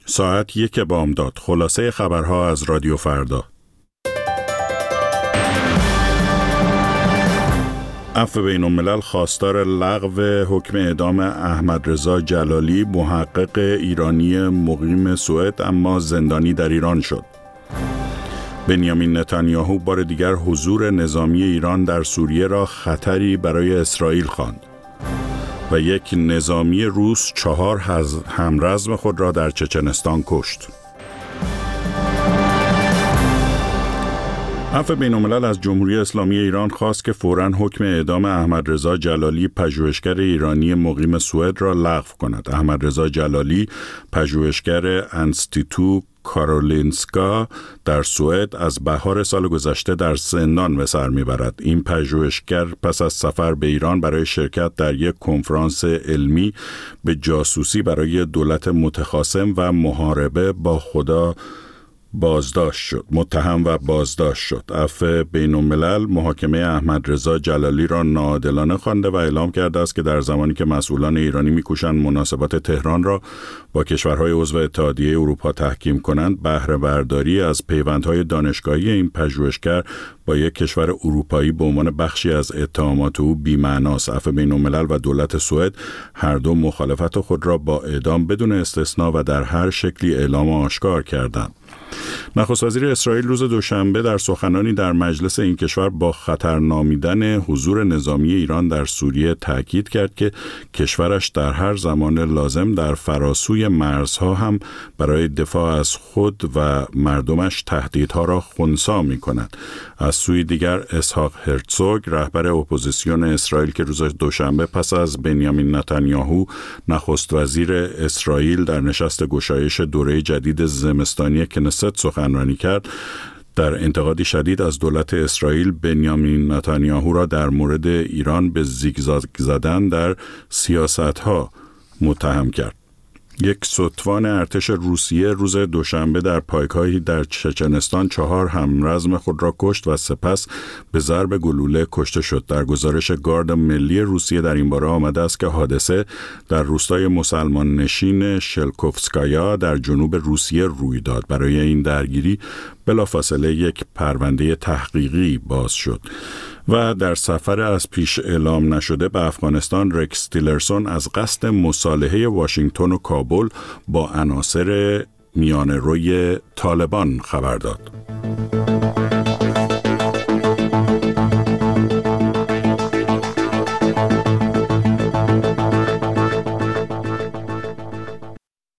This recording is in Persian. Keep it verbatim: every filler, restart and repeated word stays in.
ساعت یک بامداد. خلاصه خبرها از رادیو فردا. عفو بین الملل خواستار لغو حکم اعدام احمد رضا جلالی، محقق ایرانی مقیم سوئد اما زندانی در ایران شد. بنیامین نتانیاهو بار دیگر حضور نظامی ایران در سوریه را خطری برای اسرائیل خواند. و یک نظامی روس چهار همرزم خود را در چچنستان کشت. عفو بین الملل از جمهوری اسلامی ایران خواست که فوراً حکم اعدام احمد رضا جلالی، پژوهشگر ایرانی مقیم سوئد را لغو کند. احمد رضا جلالی، پژوهشگر انستیتو کارولینسکا در سوئد، از بهار سال گذشته در زندان به سر میبرد. این پژوهشگر پس از سفر به ایران برای شرکت در یک کنفرانس علمی به جاسوسی برای دولت متخاصم و محاربه با خدا بازداشت شد. متهم و بازداشت شد. عفو بین الملل محاکمه احمد رضا جلالی را ناعادلانه خوانده و اعلام کرده است که در زمانی که مسئولان ایرانی می‌کوشند مناسبات تهران را با کشورهای عضو اتحادیه اروپا تحکیم کنند، بهره برداری از پیوندهای دانشگاهی این پژوهشگر با یک کشور اروپایی به عنوان بخشی از اتهامات او بی‌معناست. عفو بین الملل و دولت سوئد هر دو مخالفت خود را با اعدام بدون استثناء و در هر شکلی اعلام و آشکار کردند. نخست وزیر اسرائیل روز دوشنبه در سخنانی در مجلس این کشور با خطر نامیدن حضور نظامی ایران در سوریه تاکید کرد که کشورش در هر زمان لازم در فراسوی مرزها هم برای دفاع از خود و مردمش تهدیدها را خنثی می‌کند. از سوی دیگر اسحاق هرتزوگ، رهبر اپوزیسیون اسرائیل که روز دوشنبه پس از بنیامین نتانیاهو نخست وزیر اسرائیل در نشست گشایش دوره جدید زمستانی کنست سخنرانی کرد، در انتقادی شدید از دولت اسرائیل بنیامین نتانیاهو را در مورد ایران به زیگزاگ زدن در سیاست‌ها متهم کرد. یک ستوان ارتش روسیه روز دوشنبه در پایگاهی در چچنستان چهار همرزم خود را کشت و سپس به ضرب گلوله کشته شد. در گزارش گارد ملی روسیه در این باره آمده است که حادثه در روستای مسلمان نشین شلکوفسکایا در جنوب روسیه روی داد. برای این درگیری بلافاصله یک پرونده تحقیقی باز شد. و در سفر از پیش اعلام نشده به افغانستان، رکس تیلرسون از قصد مصالحه واشنگتن و کابل با عناصر میانه‌روی طالبان خبر داد.